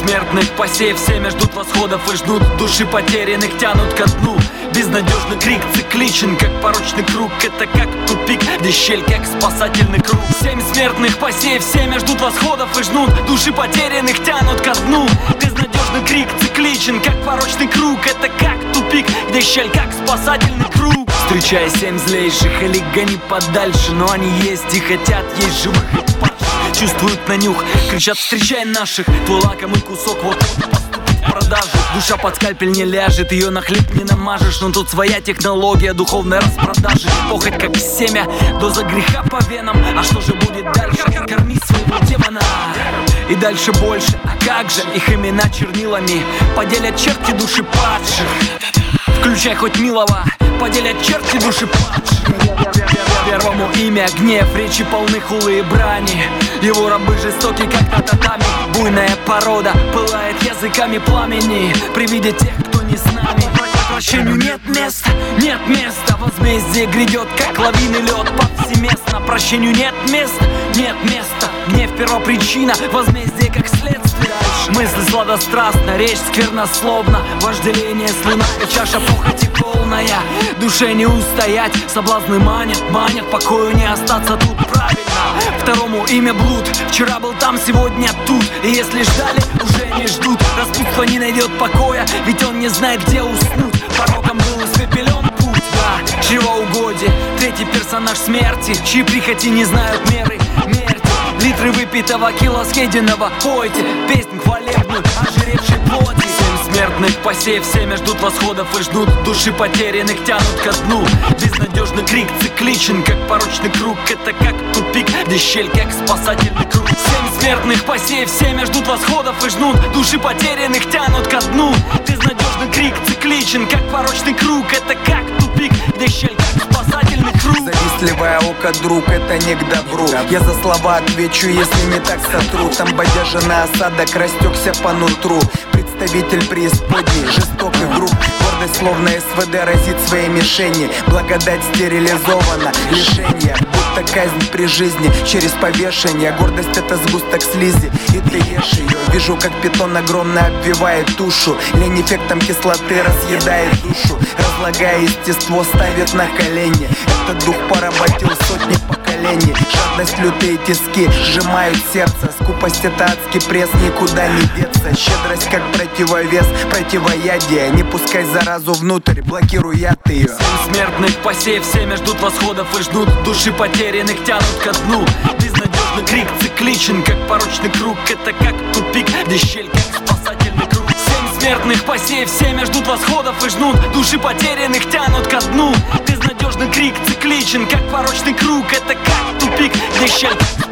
смертных посеяв семя ждут восходов и ждут души потерянных, тянут ко дну. Безнадежный крик цикличен, как порочный круг. Это как тупик, где щель, как спасательный круг. 7 смертных посеяв семя ждут восходов и ждут души потерянных, тянут ко дну. Безнадежный крик цикличен, как порочный круг. Это как тупик, где щель, как спасательный круг. Встречая 7 злейших или гони подальше, но они есть и хотят есть живых и падших. Чувствуют на нюх, кричат: встречай наших. Твой лакомый кусок вот поступит в продажу. Душа под скальпель не ляжет, ее на хлеб не намажешь. Но тут своя технология духовной распродажи. Похоть как семя, доза греха по венам. А что же будет дальше? Корми своего демона. И дальше больше, а как же их имена чернилами поделят черти души падших. Включай хоть милого, поделят черти души падших. Первому имя гнев, речи полны хулы и брани. Его рабы жестоки, как на татами. Буйная порода пылает языками пламени при виде тех, кто не с нами. Прощению нет места, нет места. Возмездие грядет, как лавины лед повсеместно. Прощению нет места, нет места. Гнев первопричина, возмездие как следствие. Мысли сладострастна, речь сквернословна. Вожделение слюна и чаша похоти полная. Душе не устоять, соблазны манят, манят. Покою не остаться тут, правильно. Второму имя блуд, вчера был там, сегодня тут. И если ждали, уже не ждут. Распутство не найдет покоя, ведь он не знает, где уснуть. Пороком был испепелен путь, да, чревоугодие. Третий персонаж смерти, чьи прихоти не знают меры. Литры выпитого, кило съеденного. Пойте песнь хвалебную ожиревшей плоти. 7 смертных посеяв семя ждут восходов и ждут души потерянных, тянут ко дну. Безнадежный крик цикличен, как порочный круг. Это как тупик, где щель, как спасательный круг. 7 смертных посеяв семя ждут восходов и ждут души потерянных, тянут ко дну. Безнадежный крик цикличен, как порочный круг. Это как тупик, где щель, как спасательный круг. Завистливое око, друг, это не к добру. Я за слова отвечу, если не так сотру. Там бодяжина осадок растекся по нутру. Представитель преисподней, жестокий груб. Гордость словно СВД разит своей мишени. Благодать стерилизована, лишение будто казнь при жизни через повешение. Гордость это сгусток слизи, и ты ешь ее. Вижу, как питон огромно обвивает тушу. Лень эффектом кислоты разъедает душу. Разлагая естество, ставит на колени. Этот дух поработил сотни поколений. Жадность, лютые тиски сжимают сердце. Скупость это адский пресс, никуда не деться. Щедрость как противовес, противоядие. Не пускай заразу внутрь, блокируй яд ее. 7 смертных посеяв семя ждут восходов и ждут души потерянных, тянут ко дну. Безнадежный крик цикличен, как порочный круг. Это как тупик, где щель, как спасательный круг. 7 смертных посеяв семя ждут восходов и ждут души потерянных, тянут ко дну. Безнадежный крик цикличен, как порочный круг. Это как тупик, где щель, как